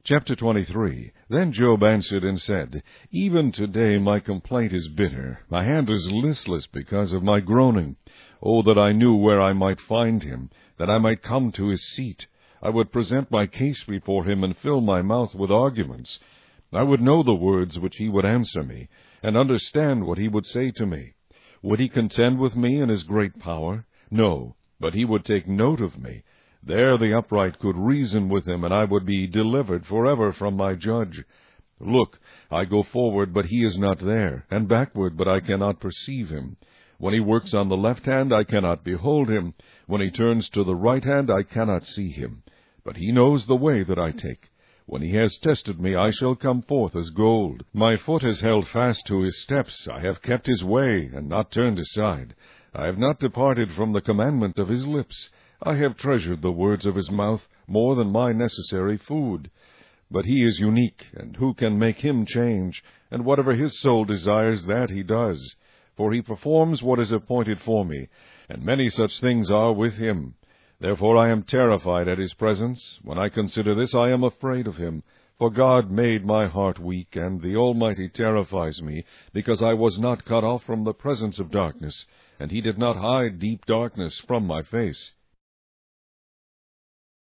Chapter 23. Then Job answered and said, Even today my complaint is bitter. My hand is listless because of my groaning. Oh, that I knew where I might find him, that I might come to his seat. I would present my case before him and fill my mouth with arguments. I would know the words which he would answer me, and understand what he would say to me. Would he contend with me in his great power? No, but he would take note of me. There the upright could reason with him, and I would be delivered forever from my judge. Look, I go forward, but he is not there, and backward, but I cannot perceive him. When he works on the left hand, I cannot behold him. When he turns to the right hand, I cannot see him. But he knows the way that I take. When he has tested me, I shall come forth as gold. My foot has held fast to his steps. I have kept his way, and not turned aside. I have not departed from the commandment of his lips. I have treasured the words of his mouth more than my necessary food. But he is unique, and who can make him change? And whatever his soul desires, that he does. For he performs what is appointed for me, and many such things are with him. Therefore I am terrified at his presence. When I consider this, I am afraid of him. For God made my heart weak, and the Almighty terrifies me, because I was not cut off from the presence of darkness, and he did not hide deep darkness from my face.